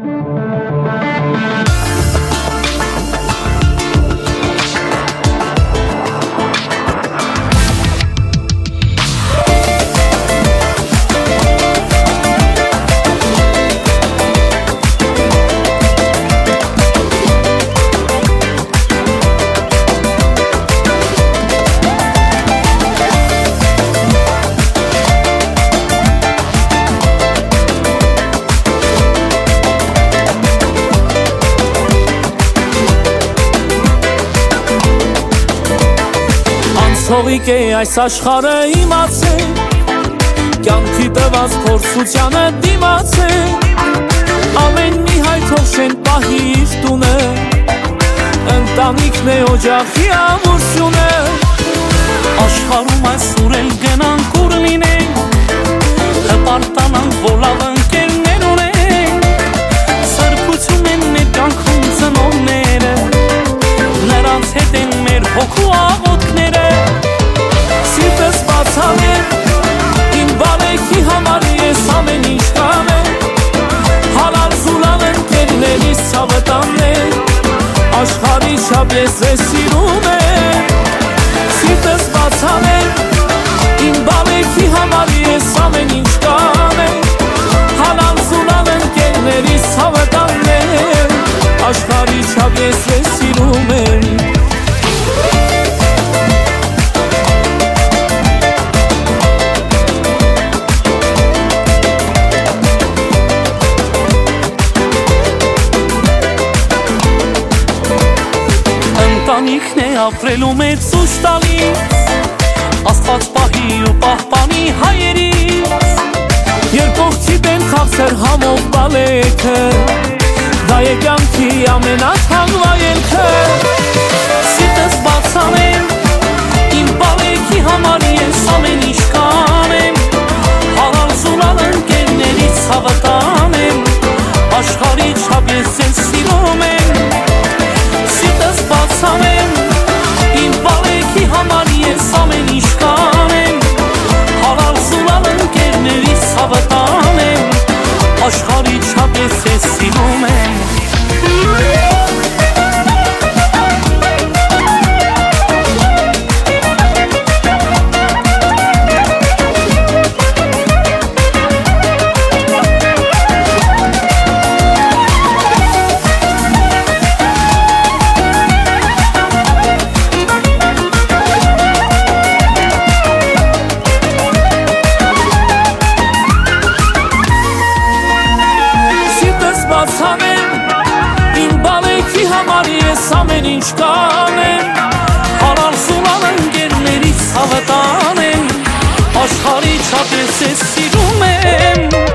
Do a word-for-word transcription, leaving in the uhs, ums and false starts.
Թողիկ է այս աշխարհը իմացել, կյանքի տված փորձությանը դիմացել, ամեն մի հայ թող շեն պահի իր տունը, ընտանիքն է օջախի ամուսնը, աշխարհում այսօր էլ գնանք ուր լինենք, հպարտանանք որ լավ ընկերներ ունենք, սրբություն են մեր կյանքում ծնողները, նրանց հետ են մեր հոգու աղոթքները, սիրտս բացանել, իմ բալեքի համար ես ամեն ինչ կանեմ, հալալ զուլալ ընկերներիս ցավը տանել, աշխարհի չափ ես ձեզ սիրում եմ, սիրտս բացանել, իմ բալեքի համար ես ամեն ինչ կանեմ, հալալ զուլալ ընկերներիս ցավը տանել, աշխարհի չափ ես ձեզ սիրում եմ։ Ընտանիքն է ապրելու մեծ ուժ տալիս, Աստված պահի ու պահպանի հայերից, երկողքի դեն խաղցեր համով բալեքը, դա է կյանքի ամենաթանկ վայելքը, սիրտս բացանեմ, իմ բալեքի համար ես ամեն ինչ կանեմ, հալալ զուլալ ընկերներից ցավը տանեմ, աշխարհի չափ ես ձեզ սիրում եմ, սիրտս բացանեմ, իմ բալեքի համար ես ամեն ինչ կանեմ, հալալ զուլալ ընկերներից ցավը տանեմ, աշխարհի չափ ես ձեզ սիրում եմ։ Իմ բալեքի համար ես ամեն ինչ կանեմ, հալալ զուլալ ընկերներից ցավը տանեմ, աշխարհի չափ ես սիրում եմ։